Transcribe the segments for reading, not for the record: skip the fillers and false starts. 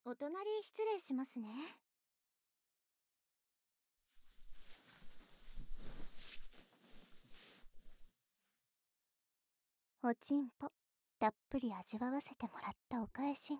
お隣失礼しますね。おちんぽたっぷり味わわせてもらったお返しに、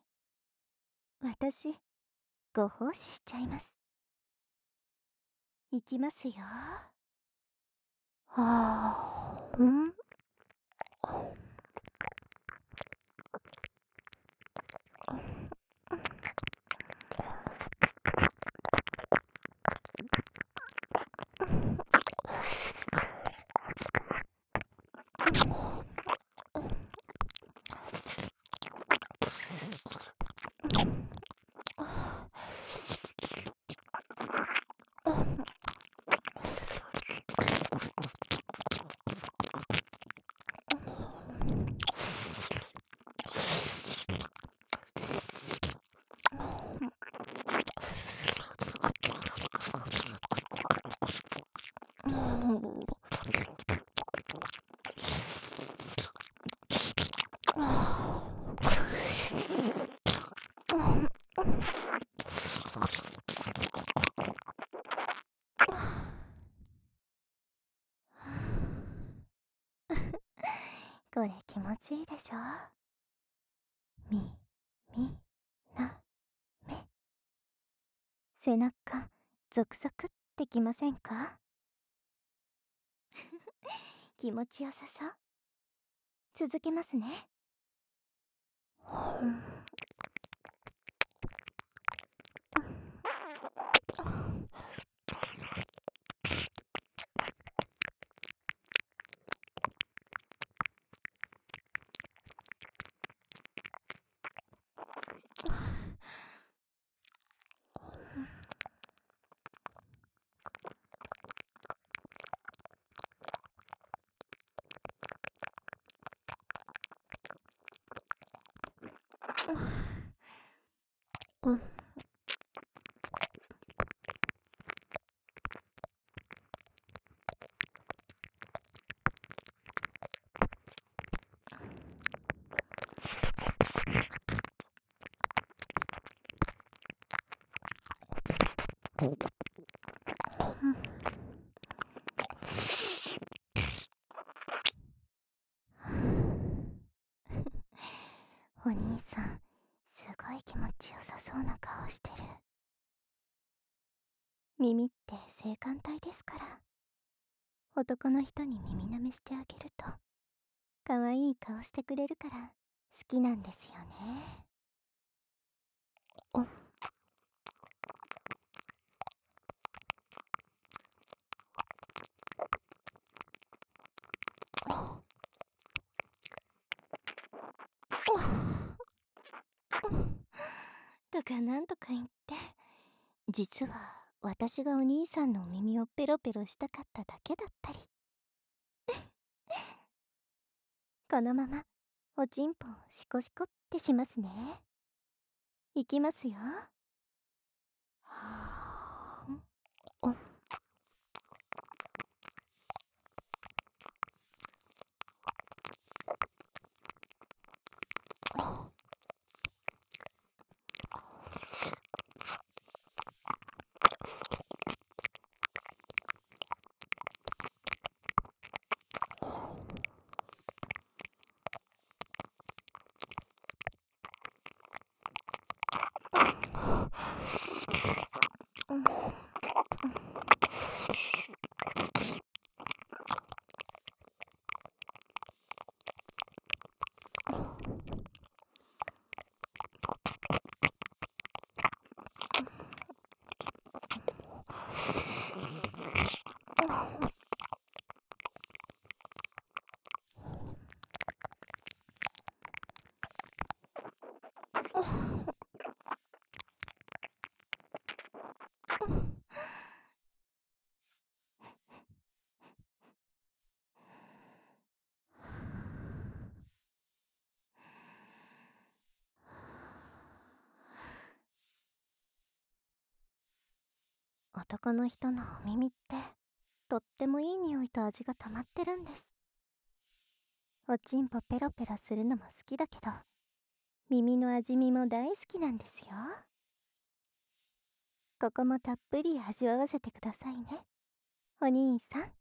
私ご奉仕しちゃいます。いきますよ。はあ、これ気持ちいいでしょ。みなめ、背中ゾクゾクってきませんか？気持ちよさそう。続けますね。お兄さん、すごい気持ちよさそうな顔してる。耳って性感帯ですから、男の人に耳舐めしてあげると可愛い顔してくれるから好きなんですよね。とかなんとか言って、実は私がお兄さんのお耳をペロペロしたかっただけだったり。このままおちんぽをシコシコってしますね。いきますよ。はー男の人のお耳ってとってもいい匂いと味が溜まってるんです。おちんぽペロペロするのも好きだけど、 耳の味見も大好きなんですよ。ここもたっぷり味わわせてくださいね、お兄さん。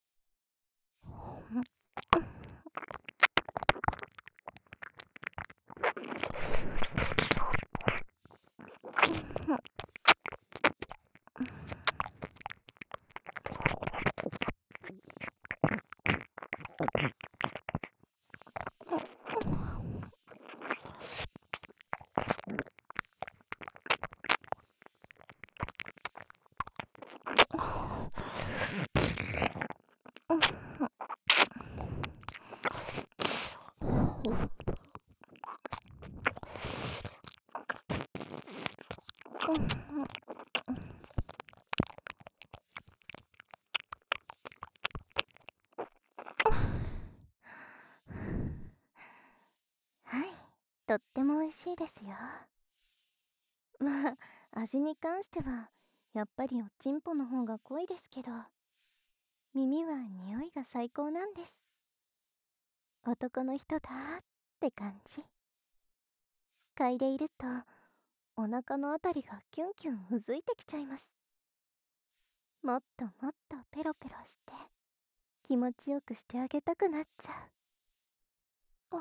はい、とっても美味しいですよ。まあ、味に関してはやっぱりおちんぽの方が濃いですけど、耳は匂いが最高なんです。男の人だって感じ。嗅いでいるとお腹のあたりがキュンキュンうずいてきちゃいます。もっともっとペロペロして気持ちよくしてあげたくなっちゃう。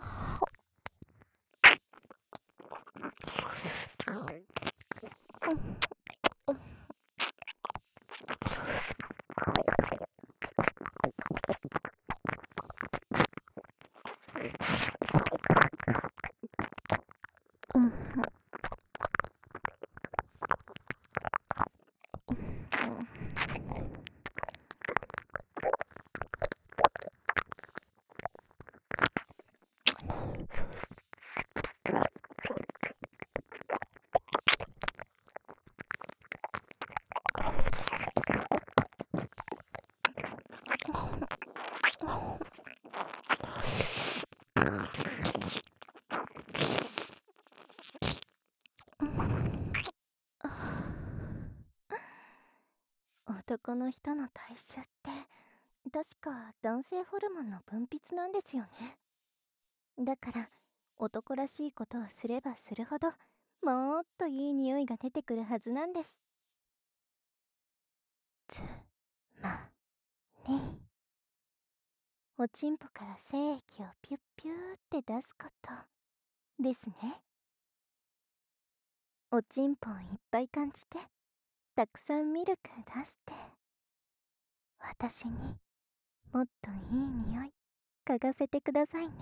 男の人の体臭って確か男性ホルモンの分泌なんですよね。だから男らしいことをすればするほどもっといい匂いが出てくるはずなんです。つまりおちんぽから精液をピュッピューって出すことですね。おちんぽをいっぱい感じてたくさんミルク出して、私にもっといい匂い嗅がせてくださいね。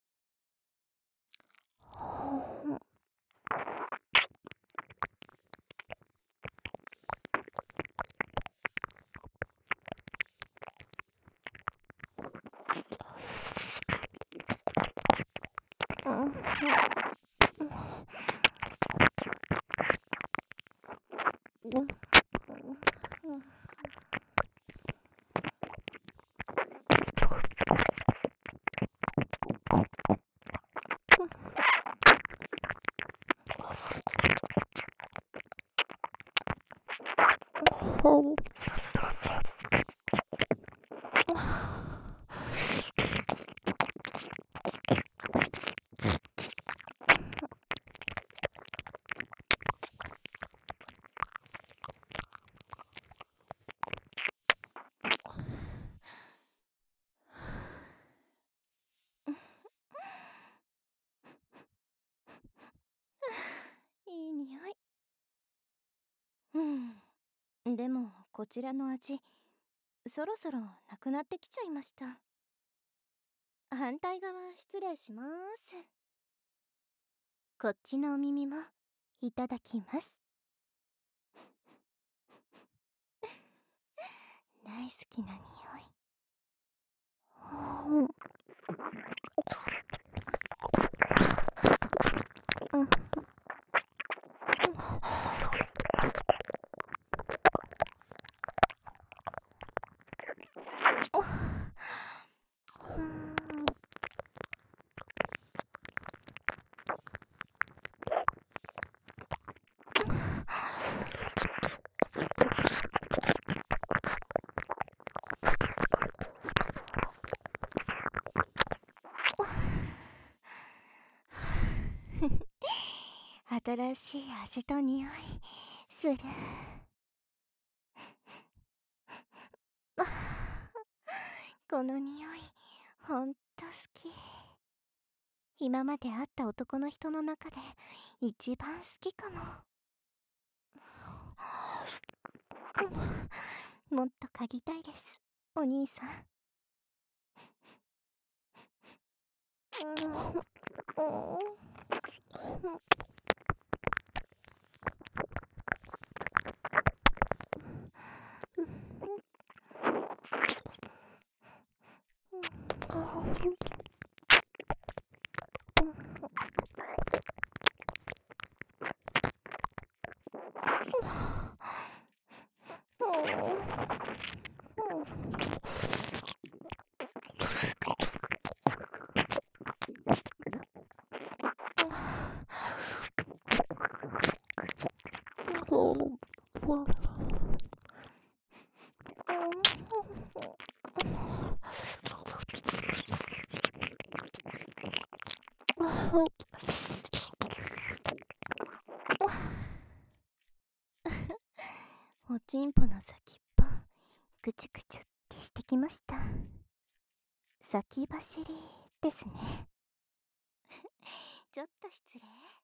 いい匂い。でもこちらの味そろそろなくなってきちゃいました。反対側失礼します。こっちのお耳もいただきます。大好きな匂い。 新しい味と匂いする。あー、この匂いほんと好き。今まで会った男の人の中で一番好きかも。もっと嗅ぎたいです、お兄さん。おちんぽの先っぽぐちゅぐちゅってしてきました。先走りですね。ちょっと失礼。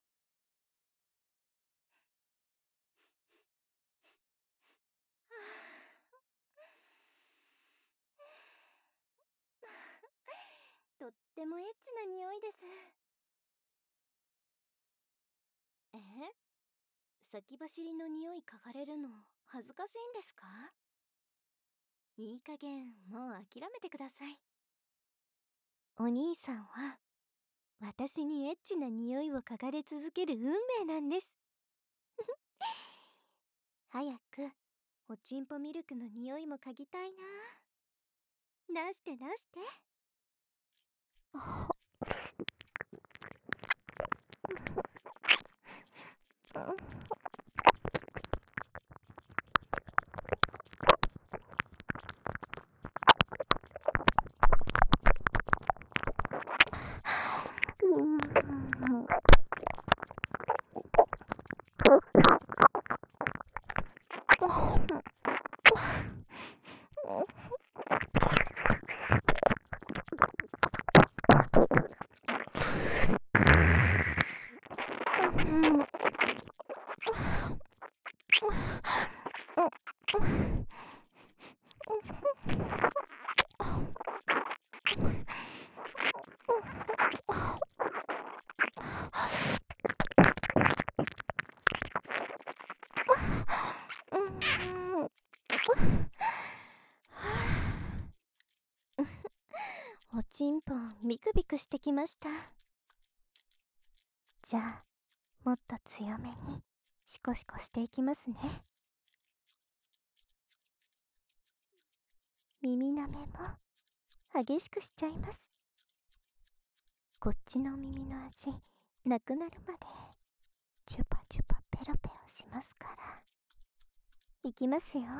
とってもエッチな匂いです。先走りの匂い嗅がれるの恥ずかしいんですか？いい加減もう諦めてください。お兄さんは私にエッチな匂いを嗅がれ続ける運命なんです。早くおちんぽミルクの匂いも嗅ぎたいな。出して出して。おちんぽビクビクしてきました。じゃあもっと強めにシコシコしていきますね。耳なめも激しくしちゃいます。こっちの耳の味なくなるまでチュパチュパペロペロしますから。いきますよ。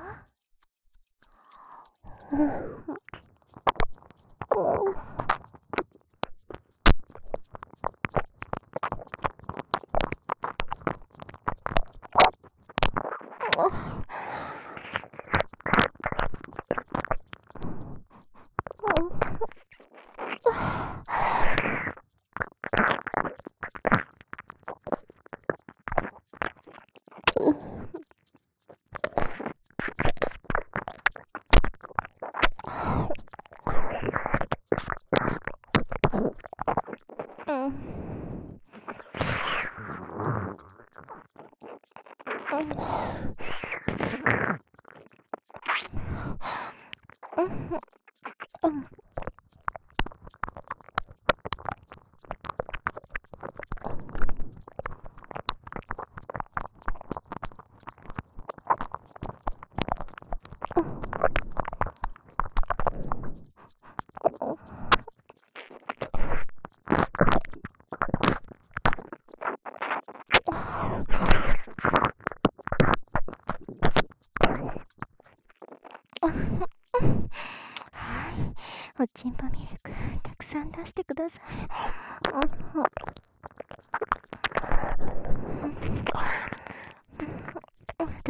おちんぽミルクたくさん出してください。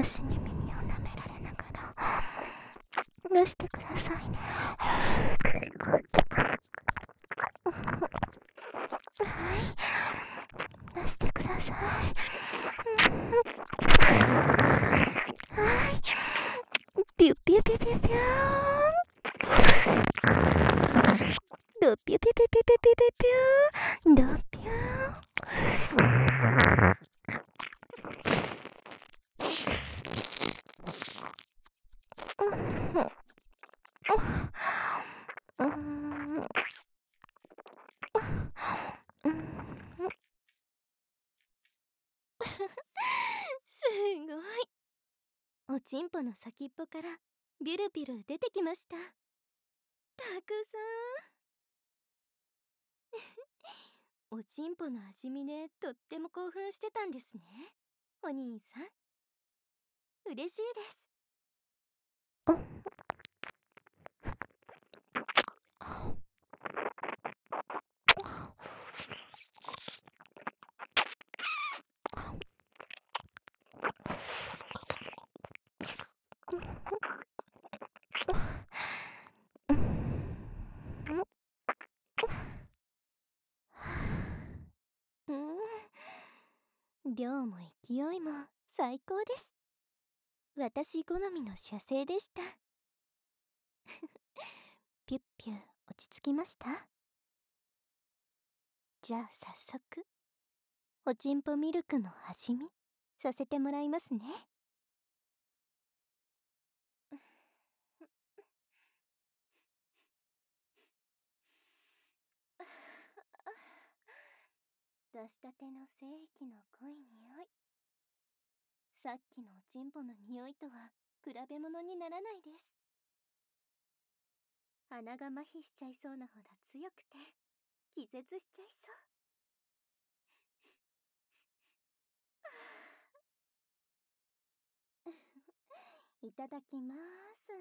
私に耳を舐められながら出してくださいね。はい、出してください。はい、ピュピュピュピュピューン、ドピュピュピュピュピュピュピューン、ドピューン。すごい。おちんぽの先っぽからビュルビュル出てきました。たくさん。おちんぽの味見でとっても興奮してたんですね、お兄さん。嬉しいです。量も勢いも最高です。私好みの射精でした。ピュッピュ落ち着きました？じゃあ早速おちんぽミルクの味見させてもらいますね。出したての精液の濃い匂い、さっきのおちんぽの匂いとは比べ物にならないです。鼻が麻痺しちゃいそうなほど強くて気絶しちゃいそう。いただきまーす。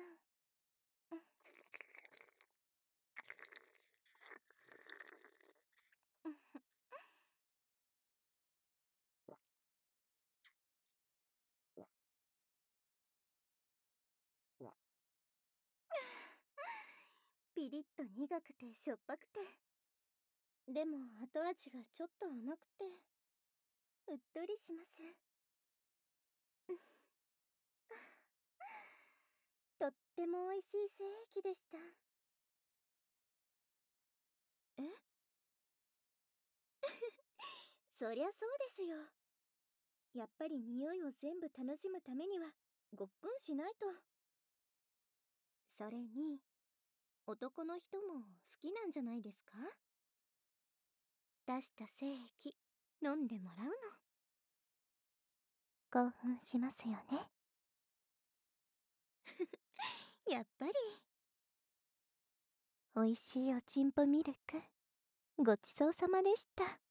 ピリッと苦くてしょっぱくて、でも後味がちょっと甘くてうっとりします。とっても美味しい精液でした。えそりゃそうですよ。やっぱり匂いを全部楽しむためにはごっくんしないと。それに男の人も好きなんじゃないですか？出した精液飲んでもらうの。興奮しますよね。やっぱり。おいしいおちんぽミルクごちそうさまでした。